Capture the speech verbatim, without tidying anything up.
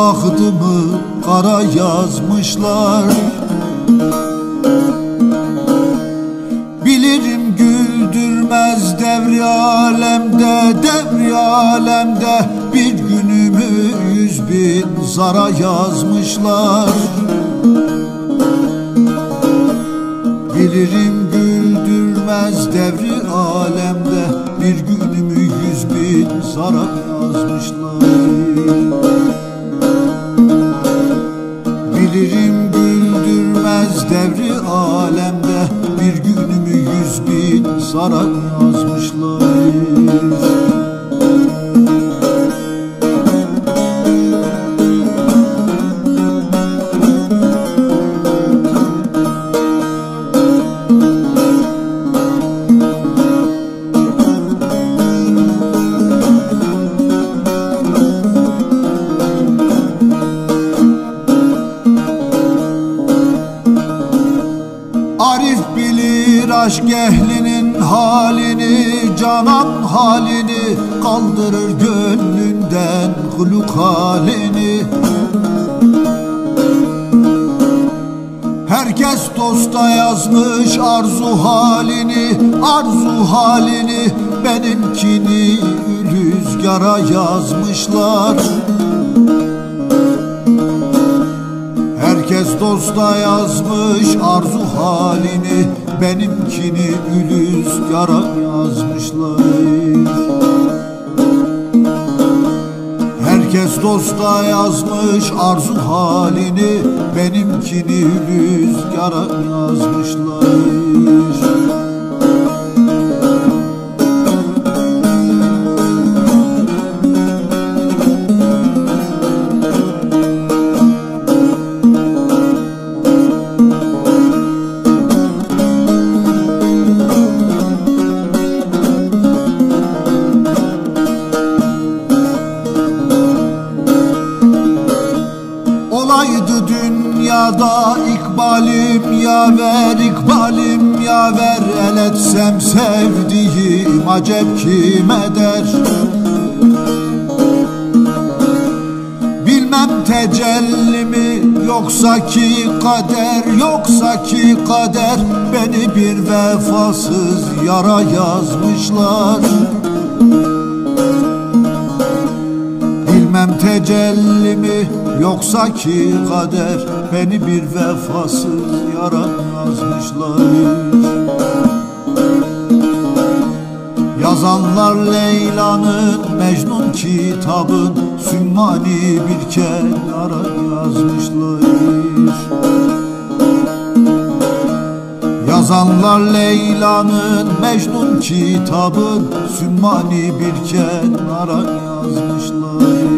bahtımı kara yazmışlar. Bilirim güldürmez devri alemde, devri alemde bir günümü yüz bin zara yazmışlar. Bilirim güldürmez devri alemde bir günümü yüz bin zara yazmışlar. Bilirim güldürmez devri alemde bir günümü yüz bin zara yazmışlar. Arif bilir aşk ehlinin halini, canan halini, kaldırır gönlünden huluk halini. Herkes dosta yazmış arzu halini, arzu halini, benimkini rüzgara yazmışlar. Herkes dosta yazmış arzu halini, benimkini rüzgara yazmışlar. Herkes dosta yazmış arzu halini, benimkini rüzgara yazmışlar. Olaydı dünyada ikbalim yaver, ikbalim yaver, el etsem sevdiğim acep kim eder? Bilmem tecelli mi yoksa ki kader, yoksa ki kader, beni bir vefasız yara yazmışlar. Bilmem tecelli mi yoksa ki kader, beni bir vefasız yara yazmışlar. Yazanlar Leyla'nın Mecnun kitabın sümmani bir kenara yazmışlar. Yazanlar Leyla'nın Mecnun kitabın sümmani bir kenara yazmışlar.